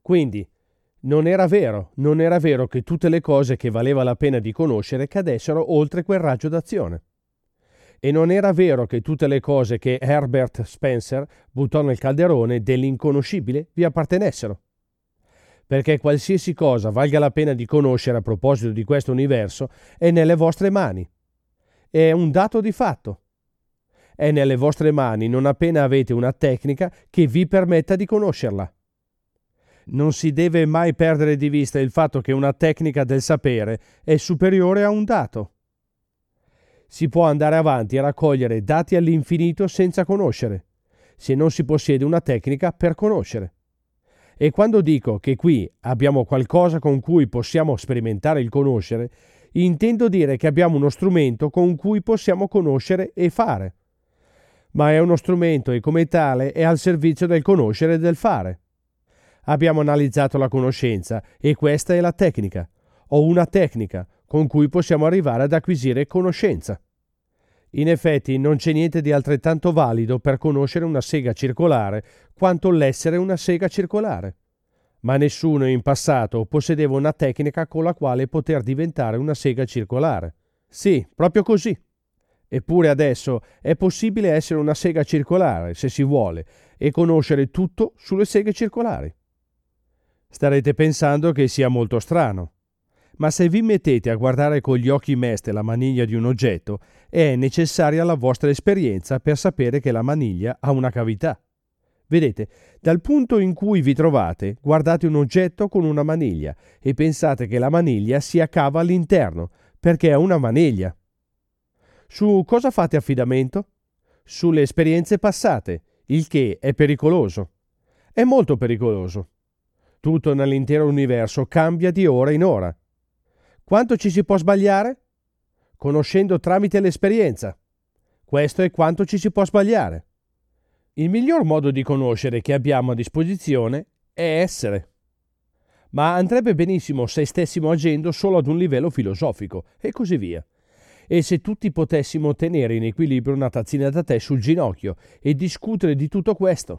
Quindi non era vero che tutte le cose che valeva la pena di conoscere cadessero oltre quel raggio d'azione. E non era vero che tutte le cose che Herbert Spencer buttò nel calderone dell'inconoscibile vi appartenessero. Perché qualsiasi cosa valga la pena di conoscere a proposito di questo universo è nelle vostre mani. È un dato di fatto. È nelle vostre mani non appena avete una tecnica che vi permetta di conoscerla. Non si deve mai perdere di vista il fatto che una tecnica del sapere è superiore a un dato. Si può andare avanti a raccogliere dati all'infinito senza conoscere, se non si possiede una tecnica per conoscere. E quando dico che qui abbiamo qualcosa con cui possiamo sperimentare il conoscere, intendo dire che abbiamo uno strumento con cui possiamo conoscere e fare. Ma è uno strumento e come tale è al servizio del conoscere e del fare. Abbiamo analizzato la conoscenza e questa è la tecnica, o una tecnica con cui possiamo arrivare ad acquisire conoscenza. In effetti non c'è niente di altrettanto valido per conoscere una sega circolare quanto l'essere una sega circolare. Ma nessuno in passato possedeva una tecnica con la quale poter diventare una sega circolare. Sì, proprio così. Eppure adesso è possibile essere una sega circolare, se si vuole, e conoscere tutto sulle seghe circolari. Starete pensando che sia molto strano. Ma se vi mettete a guardare con gli occhi meste la maniglia di un oggetto, è necessaria la vostra esperienza per sapere che la maniglia ha una cavità. Vedete, dal punto in cui vi trovate, guardate un oggetto con una maniglia e pensate che la maniglia sia cava all'interno, perché è una maniglia. Su cosa fate affidamento? Sulle esperienze passate, il che è pericoloso. È molto pericoloso. Tutto nell'intero universo cambia di ora in ora. Quanto ci si può sbagliare? Conoscendo tramite l'esperienza. Questo è quanto ci si può sbagliare. Il miglior modo di conoscere che abbiamo a disposizione è essere. Ma andrebbe benissimo se stessimo agendo solo ad un livello filosofico, e così via. E se tutti potessimo tenere in equilibrio una tazzina da tè sul ginocchio e discutere di tutto questo.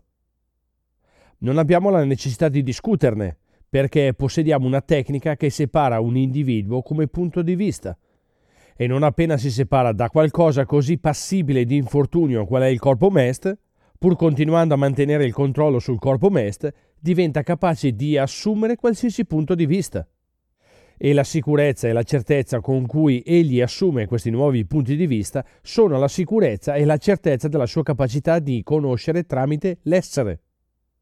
Non abbiamo la necessità di discuterne, perché possediamo una tecnica che separa un individuo come punto di vista. E non appena si separa da qualcosa così passibile di infortunio qual è il corpo MEST, pur continuando a mantenere il controllo sul corpo MEST, diventa capace di assumere qualsiasi punto di vista. E la sicurezza e la certezza con cui egli assume questi nuovi punti di vista sono la sicurezza e la certezza della sua capacità di conoscere tramite l'essere.